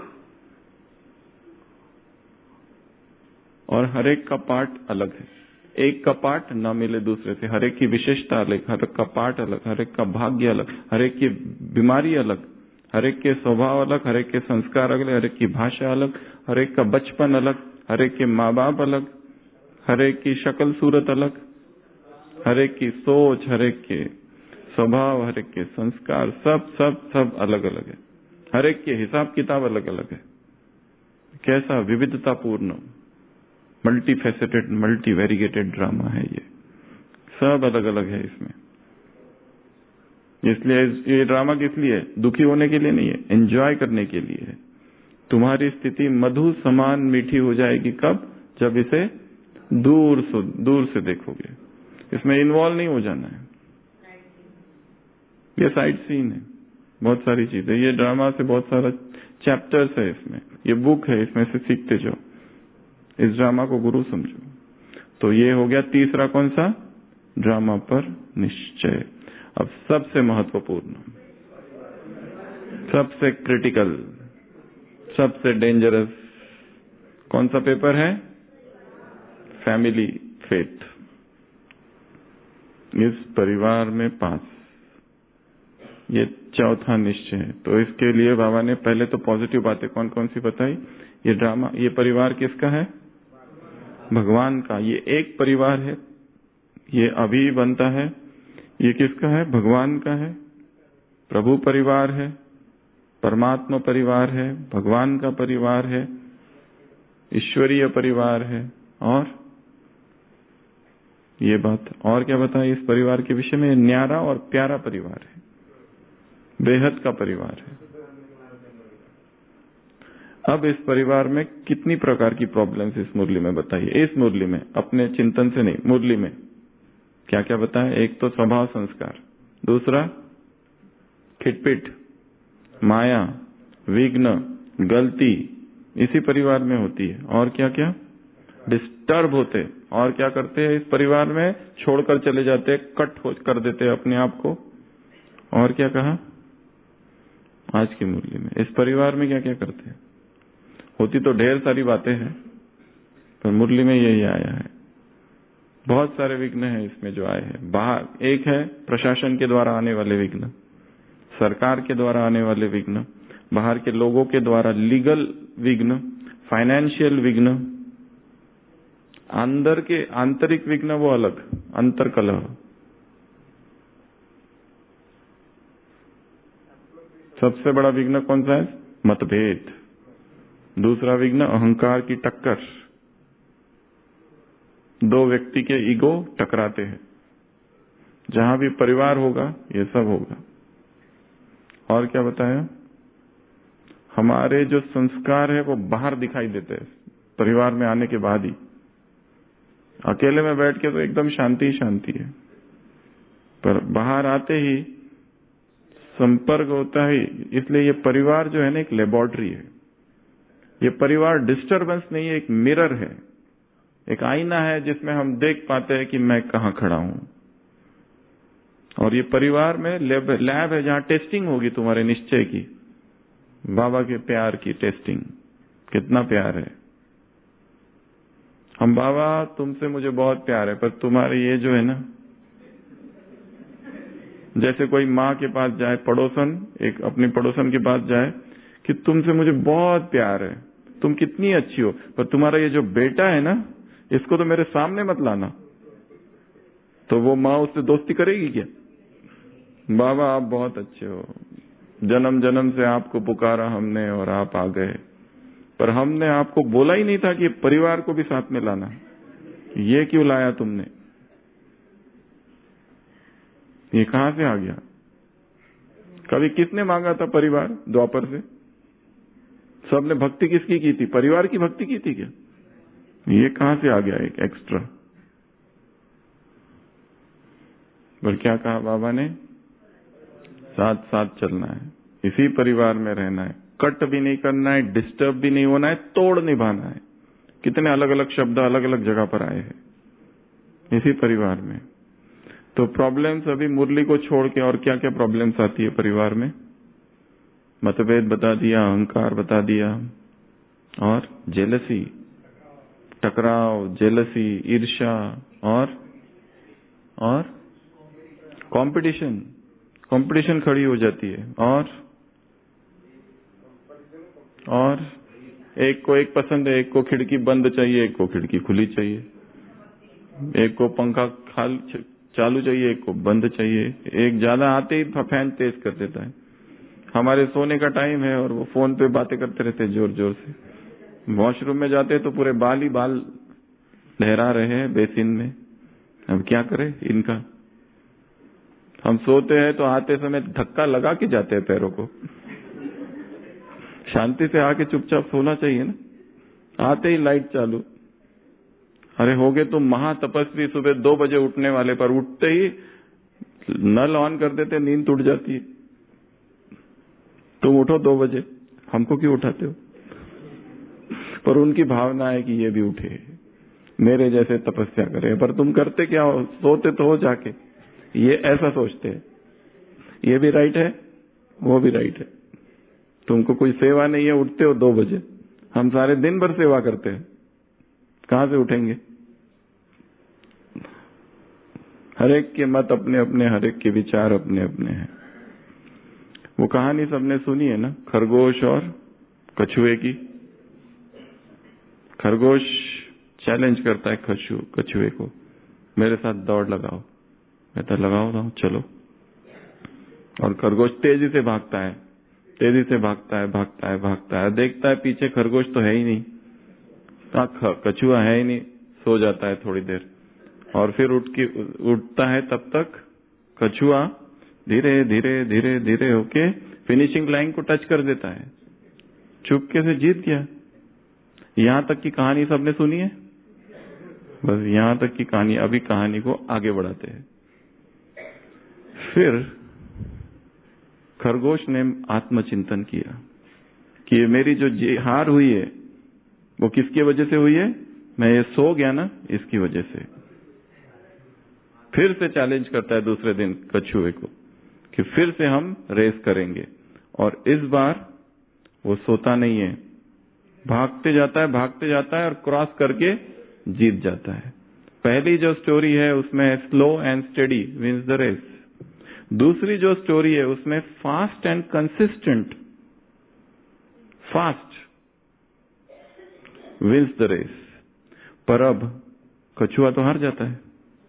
और हर एक का पार्ट अलग है। एक का पार्ट ना मिले दूसरे से, हर एक की विशेषता अलग, हर एक का पार्ट अलग, हर एक का भाग्य अलग, हर एक की बीमारी अलग, हर एक के स्वभाव अलग, हर एक के संस्कार अलग, हर एक की भाषा अलग, हर एक का बचपन अलग, हर एक के माँ बाप अलग, हर एक की शक्ल सूरत अलग, हर एक की सोच, हर एक के स्वभाव, हर एक के संस्कार, सब सब सब अलग अलग है। हर एक के हिसाब किताब अलग अलग है। कैसा विविधतापूर्ण, multi faceted, multi variegated drama है ये, सब अलग अलग है इसमें। इसलिए ये ड्रामा किस लिए है? दुखी होने के लिए नहीं है, एंजॉय करने के लिए है। तुम्हारी स्थिति मधु समान मीठी हो जाएगी कब? जब इसे दूर से देखोगे। इसमें इन्वॉल्व नहीं हो जाना है। ये साइड सीन है, बहुत सारी चीजें। ये ड्रामा से बहुत सारा चैप्टर्स है इसमें, ये बुक है, इसमें से सीखते जाओ। इस ड्रामा को गुरु समझो। तो ये हो गया तीसरा, कौन सा? ड्रामा पर निश्चय। अब सबसे महत्वपूर्ण, सबसे क्रिटिकल, सबसे डेंजरस कौन सा पेपर है? Family faith. इस परिवार में पास, ये चौथा निश्चय है। तो इसके लिए बाबा ने पहले तो पॉजिटिव बातें कौन कौन सी बताई। ये ड्रामा, ये परिवार किसका है? भगवान का। ये एक परिवार है, ये अभी बनता है। ये किसका है? भगवान का है। प्रभु परिवार है, परमात्मा परिवार है, भगवान का परिवार है, ईश्वरीय परिवार है। और ये बात और क्या बताई इस परिवार के विषय में? न्यारा और प्यारा परिवार है, बेहद का परिवार है। अब इस परिवार में कितनी प्रकार की प्रॉब्लम्स इस मुरली में बताइए। इस मुरली में, अपने चिंतन से नहीं, मुरली में क्या क्या बताया? एक तो स्वभाव संस्कार, दूसरा खिटपिट, माया, विघ्न, गलती इसी परिवार में होती है। और क्या क्या? डिस्टर्ब होते, और क्या करते हैं इस परिवार में? छोड़कर चले जाते, कट कर देते अपने आप को। और क्या कहा आज की मुरली में? इस परिवार में क्या क्या करते हैं? होती तो ढेर सारी बातें हैं, पर मुरली में यही आया है। बहुत सारे विघ्न हैं इसमें जो आए हैं। बाहर एक है प्रशासन के द्वारा आने वाले विघ्न, सरकार के द्वारा आने वाले विघ्न, बाहर के लोगों के द्वारा लीगल विघ्न, फाइनेंशियल विघ्न, अंदर के आंतरिक विघ्न वो अलग, अंतर कलह। सबसे बड़ा विघ्न कौन सा है? मतभेद। दूसरा विघ्न अहंकार की टक्कर, दो व्यक्ति के ईगो टकराते हैं। जहां भी परिवार होगा ये सब होगा। और क्या बताया? हमारे जो संस्कार है वो बाहर दिखाई देते हैं परिवार में आने के बाद ही। अकेले में बैठ के तो एकदम शांति ही शांति है, पर बाहर आते ही संपर्क होता है। इसलिए ये परिवार जो है ना, एक लेबोरेटरी है। ये परिवार डिस्टरबेंस नहीं है, एक मिरर है, एक आईना है जिसमें हम देख पाते हैं कि मैं कहां खड़ा हूं। और ये परिवार में लैब है जहां टेस्टिंग होगी तुम्हारे निश्चय की, बाबा के प्यार की टेस्टिंग। कितना प्यार है हम बाबा, तुमसे मुझे बहुत प्यार है, पर तुम्हारे ये जो है ना, जैसे कोई माँ के पास जाए, पड़ोसन एक अपनी पड़ोसन के पास जाए कि तुमसे मुझे बहुत प्यार है, तुम कितनी अच्छी हो, पर तुम्हारा ये जो बेटा है ना, इसको तो मेरे सामने मत लाना। तो वो माँ उससे दोस्ती करेगी क्या? बाबा आप बहुत अच्छे हो, जन्म जन्म से आपको पुकारा हमने और आप आ गए, पर हमने आपको बोला ही नहीं था कि परिवार को भी साथ में लाना। ये क्यों लाया तुमने? ये कहां से आ गया? कभी किसने मांगा था परिवार द्वापर से? सबने भक्ति किसकी की थी? परिवार की भक्ति की थी क्या? ये कहां से आ गया एक एक्स्ट्रा? पर क्या कहा बाबा ने? साथ साथ चलना है, इसी परिवार में रहना है, कट भी नहीं करना है, डिस्टर्ब भी नहीं होना है, तोड़ निभाना है। कितने अलग अलग शब्द अलग अलग जगह पर आए हैं इसी परिवार में। तो प्रॉब्लम्स अभी मुरली को छोड़ के और क्या क्या प्रॉब्लम्स आती है परिवार में? मतभेद बता दिया, अहंकार बता दिया, और जेलसी, टकराव, जेलसी, ईर्ष्या और कंपटीशन खड़ी हो जाती है। और एक को एक पसंद है, एक को खिड़की बंद चाहिए, एक को खिड़की खुली चाहिए, एक को पंखा चालू चाहिए, एक को बंद चाहिए, एक ज्यादा आते ही फैन तेज कर देता है। हमारे सोने का टाइम है और वो फोन पे बातें करते रहते हैं जोर जोर से। वॉशरूम में जाते हैं तो पूरे बाल ही बाल लहरा रहे हैं बेसिन में। अब क्या करें इनका। हम सोते हैं तो आते समय धक्का लगा के जाते हैं पैरों को। शांति से आके चुपचाप सोना चाहिए ना। आते ही लाइट चालू। अरे हो गए तुम महातपस्वी, सुबह 2 बजे उठने वाले, पर उठते ही नल ऑन कर देते, नींद टूट जाती है। तुम उठो 2 बजे, हमको क्यों उठाते हो? पर उनकी भावना है कि ये भी उठे, मेरे जैसे तपस्या करे। पर तुम करते क्या हो? सोते तो हो जाके। ये ऐसा सोचते हैं, ये भी राइट है, वो भी राइट है। तुमको कोई सेवा नहीं है, उठते हो 2 बजे। हम सारे दिन भर सेवा करते हैं, कहां से उठेंगे? हरेक के मत अपने अपने, हरेक के विचार अपने अपने हैं। वो कहानी सबने सुनी है ना, खरगोश और कछुए की। खरगोश चैलेंज करता है कछुए को, मेरे साथ दौड़ लगाओ। कहता लगाओ, चलो। और खरगोश तेजी से भागता है, तेजी से भागता है, भागता है, भागता है। देखता है पीछे खरगोश तो है ही नहीं, कछुआ है ही नहीं। सो जाता है थोड़ी देर और फिर उठता है। तब तक कछुआ धीरे धीरे धीरे धीरे होके फिनिशिंग लाइन को टच कर देता है। चुपके से जीत गया। यहां तक की कहानी सबने सुनी है? बस यहां तक की कहानी। अभी कहानी को आगे बढ़ाते हैं। फिर खरगोश ने आत्मचिंतन किया कि ये मेरी जो हार हुई है वो किसकी वजह से हुई है? मैं ये सो गया ना, इसकी वजह से। फिर से चैलेंज करता है दूसरे दिन कछुए को कि फिर से हम रेस करेंगे। और इस बार वो सोता नहीं है, भागते जाता है और क्रॉस करके जीत जाता है। पहली जो स्टोरी है उसमें slow and steady wins the race. दूसरी जो स्टोरी है उसमें fast and consistent, fast wins the race. पर अब कछुआ तो हार जाता है।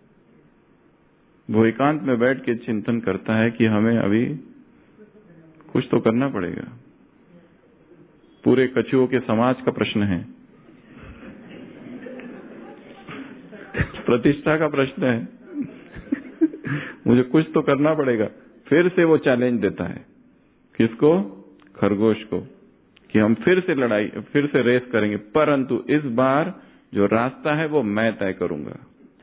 वो एकांत में बैठ के चिंतन करता है कि हमें अभी कुछ तो करना पड़ेगा। पूरे कछुओं के समाज का प्रश्न है, प्रतिष्ठा का प्रश्न है। मुझे कुछ तो करना पड़ेगा। फिर से वो चैलेंज देता है, किसको? खरगोश को, कि हम फिर से रेस करेंगे, परंतु इस बार जो रास्ता है वो मैं तय करूंगा।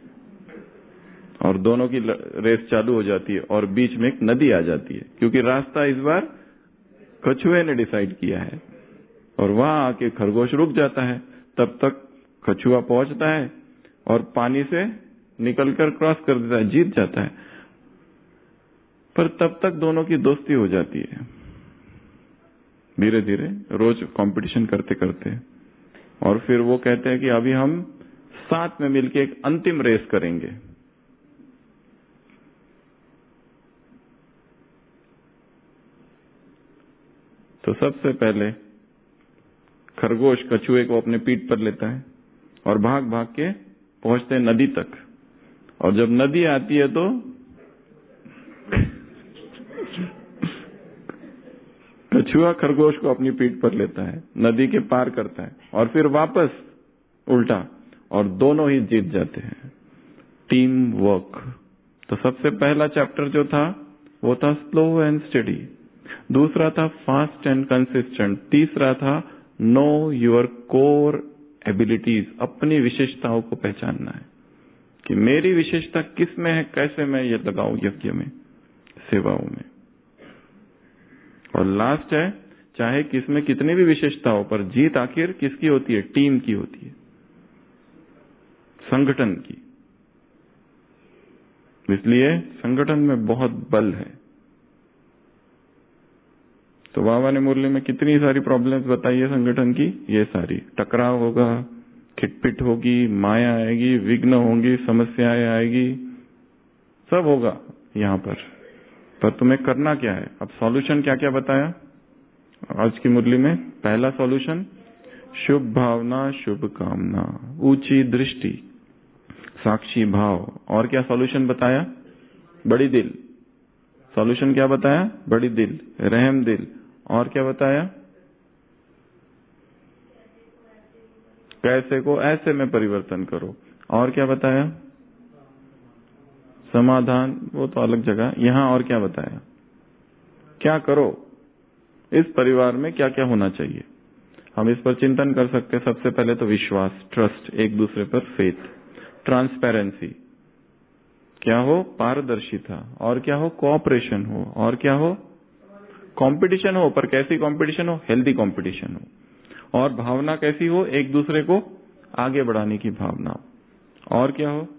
और दोनों की रेस चालू हो जाती है और बीच में एक नदी आ जाती है, क्योंकि रास्ता इस बार कछुए ने डिसाइड किया है। और वहां आके खरगोश रुक जाता है। तब तक कछुआ पहुंचता है और पानी से निकलकर क्रॉस कर देता है, जीत जाता है। पर तब तक दोनों की दोस्ती हो जाती है, धीरे धीरे रोज कंपटीशन करते करते। और फिर वो कहते हैं कि अभी हम साथ में मिलकर एक अंतिम रेस करेंगे। तो सबसे पहले खरगोश कछुए को अपने पीठ पर लेता है और भाग भाग के पहुंचते हैं नदी तक। और जब नदी आती है तो कछुआ खरगोश को अपनी पीठ पर लेता है, नदी के पार करता है और फिर वापस उल्टा, और दोनों ही जीत जाते हैं। Team work. तो सबसे पहला चैप्टर जो था वो था स्लो एंड स्टडी, दूसरा था फास्ट एंड कंसिस्टेंट, तीसरा था नो योर कोर एबिलिटीज, अपनी विशेषताओं को पहचानना है कि मेरी विशेषता किस में है, कैसे मैं ये लगाऊं यज्ञ में, सेवाओं में। और लास्ट है, चाहे किसमें कितनी भी विशेषता हो, पर जीत आखिर किसकी होती है? टीम की होती है, संगठन की। इसलिए संगठन में बहुत बल है। तो बाबा ने मुरली में कितनी सारी प्रॉब्लम्स बताई है संगठन की, ये सारी। टकराव होगा, खिटपिट होगी, माया आएगी, विघ्न होंगी, समस्याएं आएगी, सब होगा यहाँ पर तुम्हें करना क्या है? अब सॉल्यूशन क्या क्या बताया आज की मुरली में? पहला सॉल्यूशन, शुभ भावना, शुभ कामना, ऊंची दृष्टि, साक्षी भाव। और क्या सॉल्यूशन बताया? बड़ी दिल। सॉल्यूशन क्या बताया? बड़ी दिल, रहम दिल। और क्या बताया? कैसे को ऐसे में परिवर्तन करो। और क्या बताया? समाधान, वो तो अलग जगह। यहां और क्या बताया? क्या करो, इस परिवार में क्या क्या होना चाहिए, हम इस पर चिंतन कर सकते हैं। सबसे पहले तो विश्वास, ट्रस्ट, एक दूसरे पर फेथ, ट्रांसपेरेंसी, क्या हो? पारदर्शिता। और क्या हो? कोऑपरेशन हो। और क्या हो? कंपटीशन हो, पर कैसी कंपटीशन हो? हेल्दी कंपटीशन हो। और भावना कैसी हो? एक दूसरे को आगे बढ़ाने की भावना हो। और क्या हो?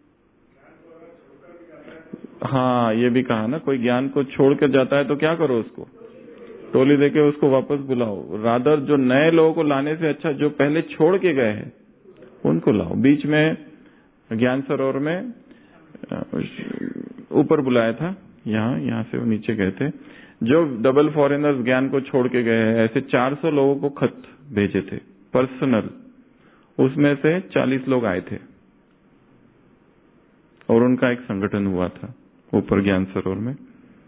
हाँ, ये भी कहा ना, कोई ज्ञान को छोड़कर जाता है तो क्या करो? उसको टोली देके उसको वापस बुलाओ। रादर जो नए लोगों को लाने से अच्छा जो पहले छोड़ के गए हैं उनको लाओ। बीच में ज्ञान सरोवर में ऊपर बुलाया था, यहाँ से वो नीचे गए थे। जो डबल फॉरेनर्स ज्ञान को छोड़ के गए हैं, ऐसे 400 लोगों को खत भेजे थे पर्सनल, उसमें से 40 लोग आए थे और उनका एक संगठन हुआ था ऊपर ज्ञान सरोवर में।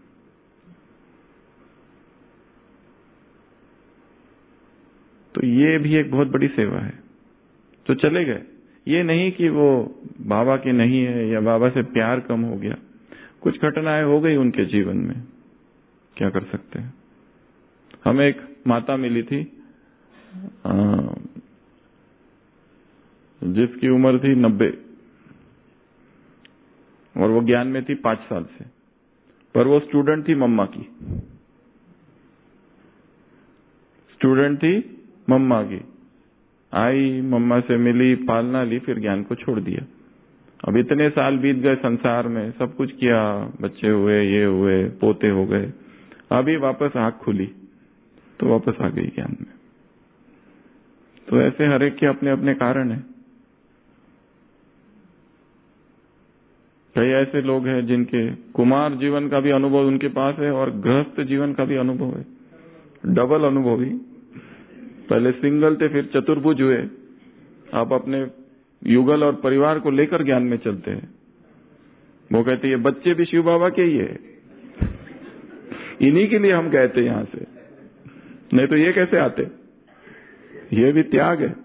तो ये भी एक बहुत बड़ी सेवा है। तो चले गए, ये नहीं कि वो बाबा के नहीं है या बाबा से प्यार कम हो गया, कुछ घटनाएं हो गई उनके जीवन में, क्या कर सकते हैं। हमें एक माता मिली थी जिसकी उम्र थी 90 और वो ज्ञान में थी 5 साल से, पर वो स्टूडेंट थी मम्मा की, स्टूडेंट थी मम्मा की। आई, मम्मा से मिली, पालना ली, फिर ज्ञान को छोड़ दिया। अब इतने साल बीत गए संसार में, सब कुछ किया, बच्चे हुए, ये हुए, पोते हो गए, अभी वापस आंख खुली तो वापस आ गई ज्ञान में। तो ऐसे हर एक के अपने अपने कारण हैं। कई ऐसे लोग हैं जिनके कुमार जीवन का भी अनुभव उनके पास है और गृहस्थ जीवन का भी अनुभव है, डबल अनुभवी। पहले सिंगल थे, फिर चतुर्भुज हुए। आप अपने युगल और परिवार को लेकर ज्ञान में चलते हैं। वो कहते हैं बच्चे भी शिव बाबा के ही है, इन्हीं के लिए हम गए थे यहां से, नहीं तो ये कैसे आते। ये भी त्याग है।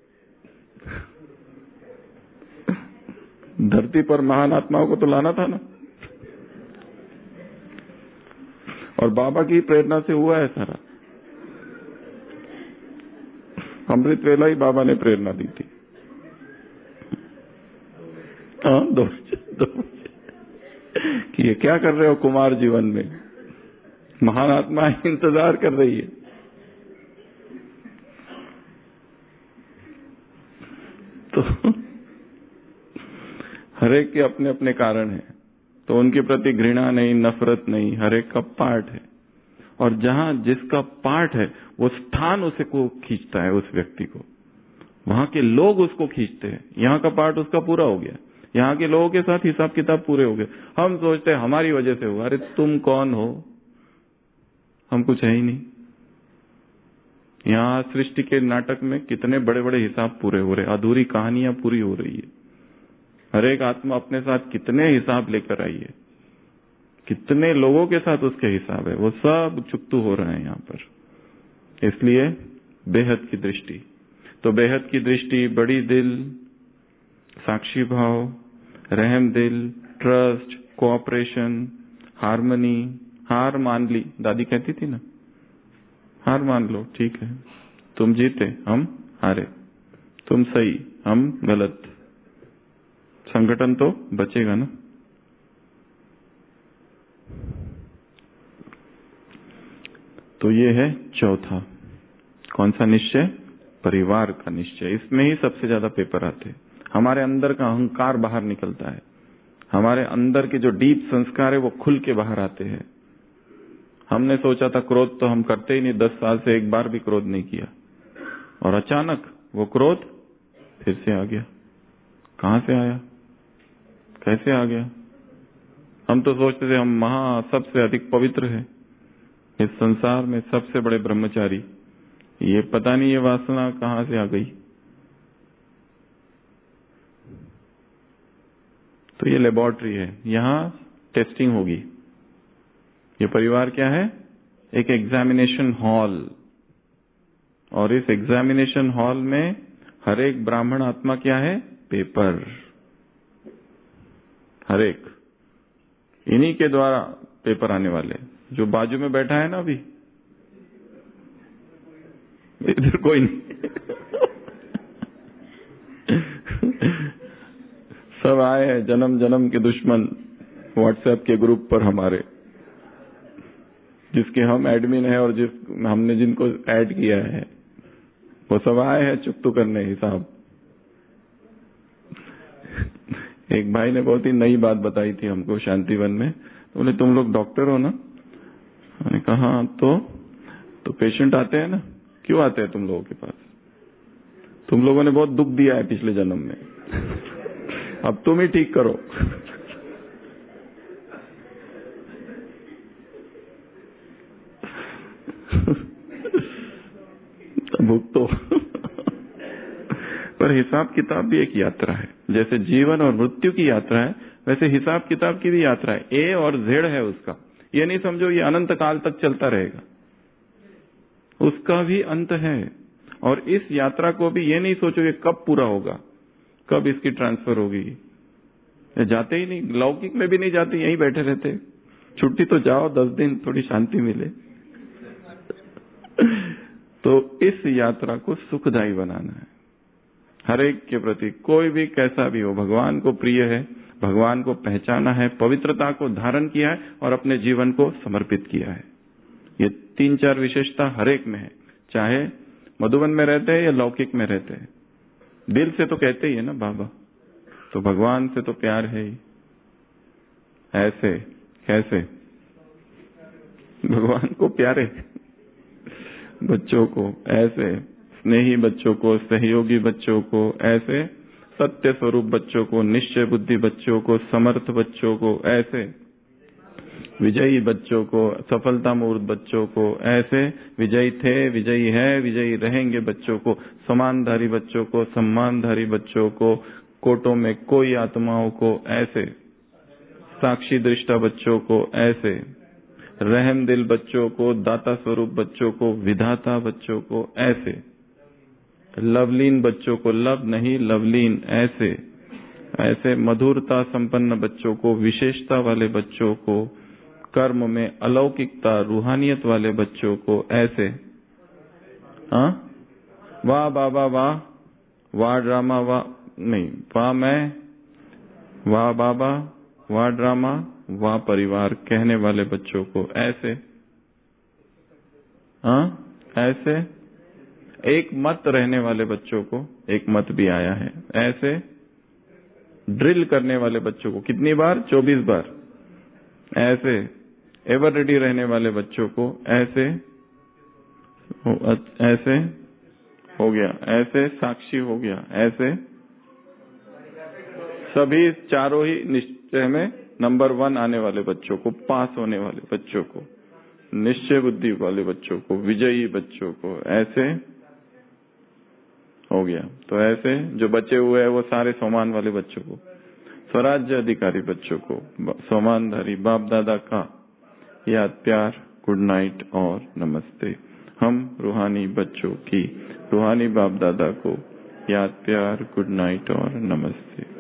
धरती पर महान आत्माओं को तो लाना था ना, और बाबा की प्रेरणा से हुआ है सारा। अमृत वेला ही बाबा ने प्रेरणा दी थी। हाँ, दो कि ये क्या कर रहे हो कुमार जीवन में, महान आत्मा इंतजार कर रही है। तो हरेक के अपने अपने कारण हैं, तो उनके प्रति घृणा नहीं, नफरत नहीं, हरेक का पार्ट है। और जहां जिसका पार्ट है वो स्थान उसे को खींचता है, उस व्यक्ति को, वहां के लोग उसको खींचते हैं। यहाँ का पार्ट उसका पूरा हो गया, यहाँ के लोगों के साथ हिसाब किताब पूरे हो गए। हम सोचते हैं हमारी वजह से हुआ, अरे तुम कौन हो, हम कुछ है ही नहीं। यहाँ सृष्टि के नाटक में कितने बड़े बड़े हिसाब पूरे हो रहे, अधूरी कहानियां पूरी हो रही है। हर एक आत्मा अपने साथ कितने हिसाब लेकर आई है, कितने लोगों के साथ उसके हिसाब है, वो सब चुकतू हो रहे हैं यहाँ पर। इसलिए बेहद की दृष्टि, तो बेहद की दृष्टि, बड़ी दिल, साक्षी भाव, रहम दिल, ट्रस्ट, कोऑपरेशन, हार्मनी। हार मान ली, दादी कहती थी ना, हार मान लो, ठीक है, तुम जीते, हम हारे, तुम सही, हम गलत, संगठन तो बचेगा ना। तो ये है चौथा, कौन सा निश्चय? परिवार का निश्चय। इसमें ही सबसे ज्यादा पेपर आते हैं। हमारे अंदर का अहंकार बाहर निकलता है, हमारे अंदर के जो डीप संस्कार है वो खुल के बाहर आते हैं। हमने सोचा था क्रोध तो हम करते ही नहीं, 10 साल से एक बार भी क्रोध नहीं किया, और अचानक वो क्रोध फिर से आ गया। कहां से आया, कैसे आ गया? हम तो सोचते थे हम सबसे अधिक पवित्र हैं, इस संसार में सबसे बड़े ब्रह्मचारी। ये पता नहीं ये वासना कहां से आ गई। तो ये लेबोरेटरी है, यहां टेस्टिंग होगी। ये परिवार क्या है? एक एग्जामिनेशन हॉल। और इस एग्जामिनेशन हॉल में हर एक ब्राह्मण आत्मा क्या है? पेपर। हर एक इन्हीं के द्वारा पेपर आने वाले। जो बाजू में बैठा है ना, अभी इधर कोई नहीं सब आए हैं जन्म जन्म के दुश्मन व्हाट्सएप के ग्रुप पर हमारे, जिसके हम एडमिन हैं और हमने जिनको ऐड किया है, वो सब आए हैं चुकतू करने हिसाब। एक भाई ने बहुत ही नई बात बताई थी हमको शांतिवन में। तो बोले तुम लोग डॉक्टर हो ना? मैंने कहा तो पेशेंट आते हैं ना, क्यों आते हैं तुम लोगों के पास? तुम लोगों ने बहुत दुख दिया है पिछले जन्म में, अब तुम ही ठीक करो। भुगतो। पर हिसाब किताब भी एक यात्रा है। जैसे जीवन और मृत्यु की यात्रा है, वैसे हिसाब किताब की भी यात्रा है। ए और जेड है उसका। ये नहीं समझो ये अनंत काल तक चलता रहेगा, उसका भी अंत है। और इस यात्रा को भी ये नहीं सोचो कि कब पूरा होगा, कब इसकी ट्रांसफर होगी। जाते ही नहीं, लौकिक में भी नहीं जाते, यहीं बैठे रहते। छुट्टी तो जाओ 10 दिन, थोड़ी शांति मिले। तो इस यात्रा को सुखदायी बनाना है हर एक के प्रति। कोई भी कैसा भी हो, भगवान को प्रिय है, भगवान को पहचाना है, पवित्रता को धारण किया है और अपने जीवन को समर्पित किया है। ये 3-4 विशेषता हर एक में है, चाहे मधुबन में रहते हैं या लौकिक में रहते हैं। दिल से तो कहते ही है ना बाबा, तो भगवान से तो प्यार है ही। ऐसे कैसे? भगवान को प्यारे बच्चों को ऐसे, स्नेही बच्चों को, सहयोगी बच्चों को ऐसे, सत्य स्वरूप बच्चों को, निश्चय बुद्धि बच्चों को, समर्थ बच्चों को ऐसे, विजयी बच्चों को, सफलता मूर्त बच्चों को ऐसे, विजयी थे, विजयी है, विजयी रहेंगे बच्चों को, समानधारी बच्चों को, सम्मानधारी बच्चों को, कोटों में कोई आत्माओं को ऐसे, साक्षी दृष्टा बच्चों को ऐसे, रहम दिल बच्चों को, दाता स्वरूप बच्चों को, विधाता बच्चों को ऐसे, लवलीन बच्चों को, लव नहीं लवलीन ऐसे, ऐसे मधुरता संपन्न बच्चों को, विशेषता वाले बच्चों को, कर्म में अलौकिकता रूहानियत वाले बच्चों को ऐसे। हाँ, वाह बाबा वाह, वाह ड्रामा वाह नहीं, वाह मैं, वाह बाबा, वाह ड्रामा, वाह परिवार कहने वाले बच्चों को ऐसे। हाँ, ऐसे एक मत रहने वाले बच्चों को, एक मत भी आया है ऐसे, ड्रिल करने वाले बच्चों को कितनी बार? 24 बार ऐसे, एवर रेडी रहने वाले बच्चों को ऐसे, ऐसे हो गया, ऐसे साक्षी हो गया, ऐसे सभी चारों ही निश्चय में नंबर 1 आने वाले बच्चों को, पास होने वाले बच्चों को, निश्चय बुद्धि वाले बच्चों को, विजयी बच्चों को ऐसे हो गया। तो ऐसे जो बचे हुए हैं वो सारे सोमान वाले बच्चों को, स्वराज्य अधिकारी बच्चों को, सोमानधारी बाप दादा का याद प्यार, गुड नाइट और नमस्ते। हम रूहानी बच्चों की रूहानी बाप दादा को याद प्यार, गुड नाइट और नमस्ते।